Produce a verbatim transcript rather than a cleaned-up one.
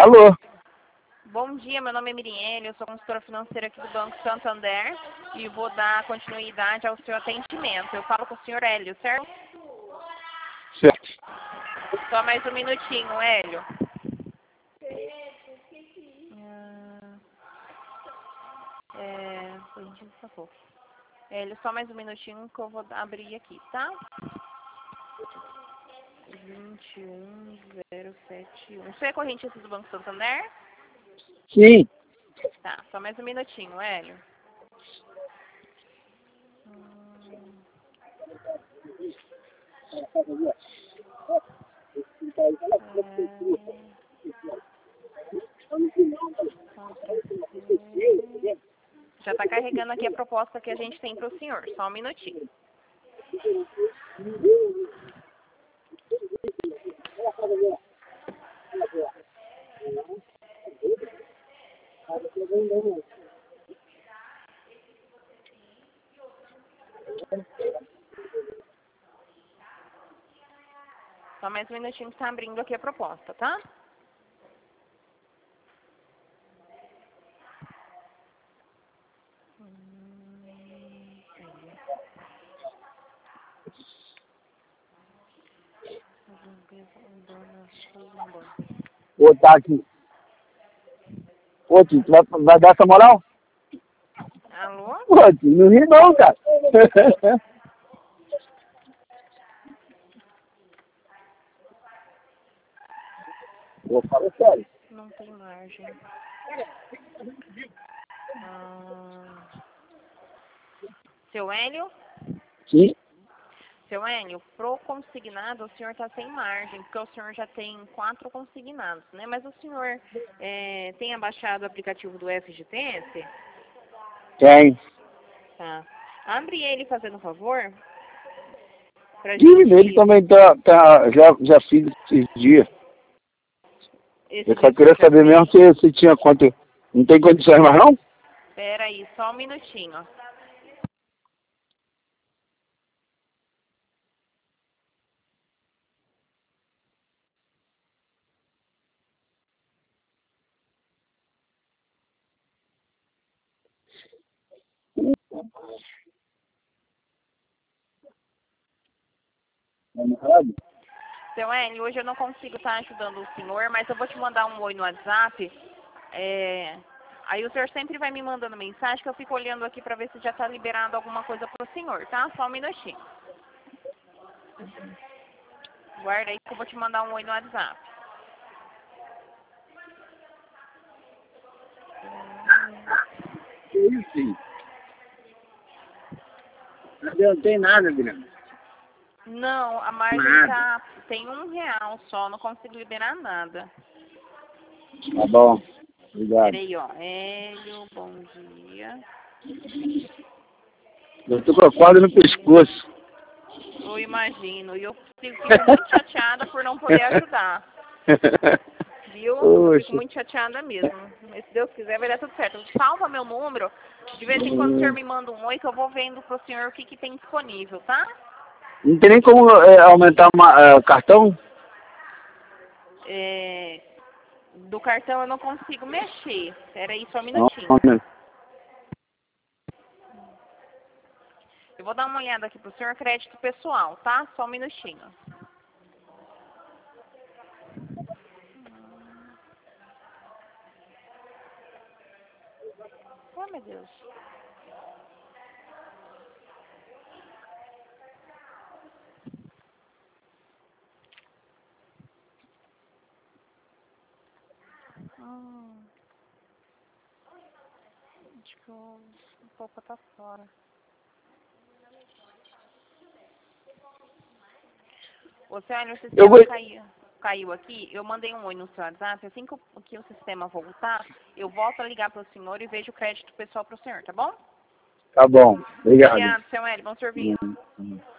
Alô? Bom dia, meu nome é Miriene, eu sou consultora financeira aqui do Banco Santander e vou dar continuidade ao seu atendimento. Eu falo com o senhor Hélio, certo? Certo. Só mais um minutinho, Hélio. É, por favor. Hélio, só mais um minutinho que eu vou abrir aqui, tá? vinte e um zero sete um. Você é correntista do Banco Santander? Sim. Tá, só mais um minutinho, Hélio. Hum. É... Já está carregando aqui a proposta que a gente tem para o senhor. Só um minutinho. Só mais um minutinho que está abrindo aqui a proposta, tá? Ô, tá aqui. Ô, tio, tu vai, vai dar essa moral? Alô? Ô, tio, não ri não, cara. Eu falo sério. Não tem margem. Ah... Seu Hélio? Sim. Seu Hélio, pro consignado, o senhor está sem margem, porque o senhor já tem quatro consignados, né? Mas o senhor é, tem abaixado o aplicativo do F G T S? Tem. Tá. Abre ele fazendo um favor. Pra Sim, gente... ele também tá, tá já, já fiz esses dias. Esse Eu só dia queria já saber fez? mesmo se, se tinha quanto. Não tem condições mais não? Pera aí, só um minutinho. Seu Hélio, hoje eu não consigo estar ajudando o senhor, mas eu vou te mandar um oi no WhatsApp. É... Aí o senhor sempre vai me mandando mensagem que eu fico olhando aqui para ver se já está liberado alguma coisa para o senhor, tá? Só um minutinho. Guarda aí que eu vou te mandar um oi no WhatsApp. Que isso, sim. Não adiantei nada, Guilherme. Não, a margem Nada. tá, tem um real só, não consigo liberar nada. Tá bom. Obrigado. Peraí, ó. Hélio, bom dia. Eu tô com a corda no pescoço. Eu imagino. E eu fico muito chateada por não poder ajudar. Viu? Eu fico muito chateada mesmo. Mas se Deus quiser, vai dar tudo certo. Salva meu número. De vez em quando o senhor me manda um oi que eu vou vendo pro senhor o que, que tem disponível, tá? Não tem nem como é, aumentar o uh, cartão? É, do cartão eu não consigo mexer. Espera aí só um Não, minutinho. não. Eu vou dar uma olhada aqui pro senhor crédito pessoal, tá? Só um minutinho. Oh, meu Deus. Hum. Acho que o pouco tá fora. Ô, Sérgio, o sistema Eu vou... caiu, caiu aqui. Eu mandei um oi no seu WhatsApp. Assim que o, que o sistema voltar, eu volto a ligar pro senhor e vejo o crédito pessoal pro senhor, tá bom? Tá bom. Obrigado. Obrigado, seu Hélio. Bom serviço. Uhum. Uhum.